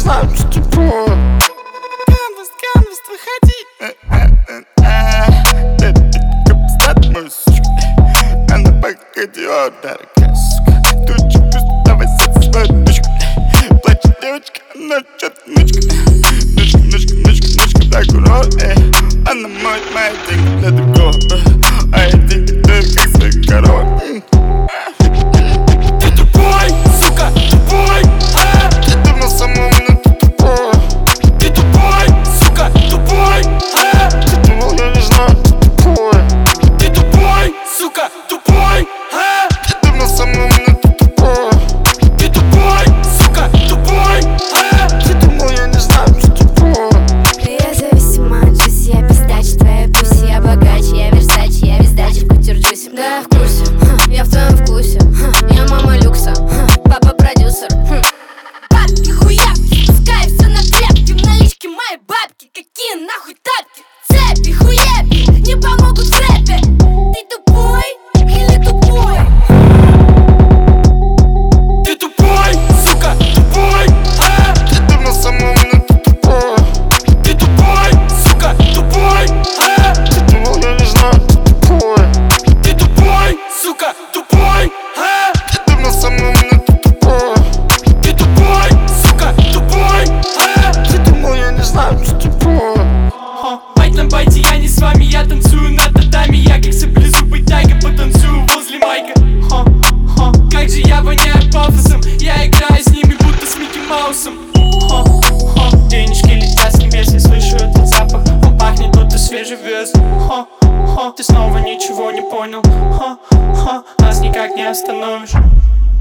знаю, что тупо. Canvas, выходи. Капстат мой, сучка. Она погоди, удар, сука. Тучи, пусть давай сядь свою дочку. Плачет девочка, она чё-то ночка. Ночка, так урод, она моет мои деньги для другого. А я деньги даю, как свои коровы. Ты тупой, сука, тупой. Ты думал самому, но ты тупой. Ты тупой, сука, тупой. Ты думал, я не знаю, ты тупой. Ты тупой, сука, тупой. Ты думал самому, но ты тупой. Ты тупой, сука, тупой. Ты думал, я не знаю, ты тупой. Я зависима от жизни, я пиздач, твоя пуси. Я богач, я версач, я вездач, в кутер джуси. Да, я в курсе, я в твоем вкусе. Я мама люкса, папа продюсер. Бабки хуявки, спускаю все на тряпки. В наличке мои бабки, какие нахуй тапки. Цепи, хуепи, не помогут в рэпе. Ты тупой или тупой? Ты тупой, сука, тупой. Ты думал самому, но ты тупой. Ты тупой, сука, тупой. Ты думал, я не знаю, ты тупой. Ты тупой, сука, тупой. Ты думал самому, но ты тупой. Ты тупой, сука, тупой. Ты думал, я не знаю, ты тупой. Байт на байте, я не с вами, я танцую на татами. Я как саблезубый тайга, потанцую возле майка. Как же я воняю пафосом, я играю с ними, будто с Микки Маусом. Денежки летят с небес, я слышу этот запах. Он пахнет, будто свежий вес. Ты снова ничего не понял. Нас никак не остановишь.